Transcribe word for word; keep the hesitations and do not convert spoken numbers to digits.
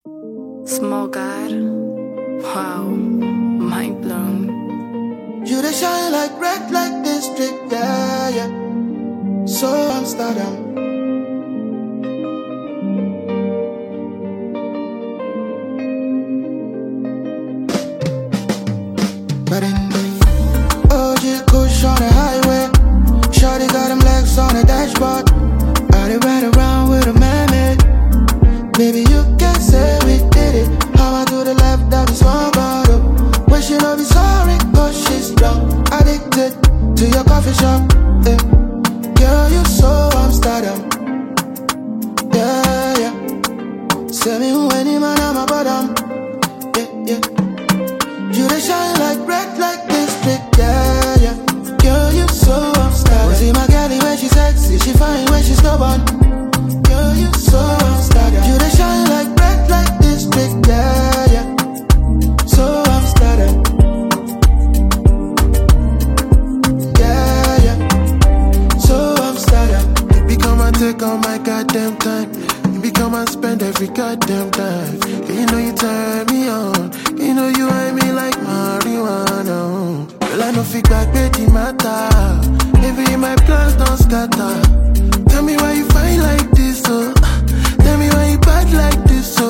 Small God. Wow. Mind blown. You they shine like red light district, yeah, yeah. So Amsterdam. But in the O G Kush on the highway, shawty got them legs on the dashboard. I did ride around with a man-made. Baby, you can say we did it. How I do the left, that is one bottle. Wish you know be sorry, cause she's drunk. Addicted to your coffee shop, yeah. Girl, you so Amsterdam. Yeah, yeah. Say me who any man, I'm a bottom. Yeah, yeah. You they shine like red like district, yeah, yeah. Girl, you so Amsterdam. See my girlie when she sexy, she fine when she stubborn. Girl, you so Amsterdam. You they shine like red like district, yeah, yeah. So Amsterdam. Yeah, yeah. So Amsterdam. You become and take all my goddamn time. You become and spend every goddamn time. You know you turn me on. You know you hide me like marijuana. Well, I know fit back betty matter. Maybe my plans don't scatter. Tell me why you fight like this, oh. Tell me why you bad like this, oh.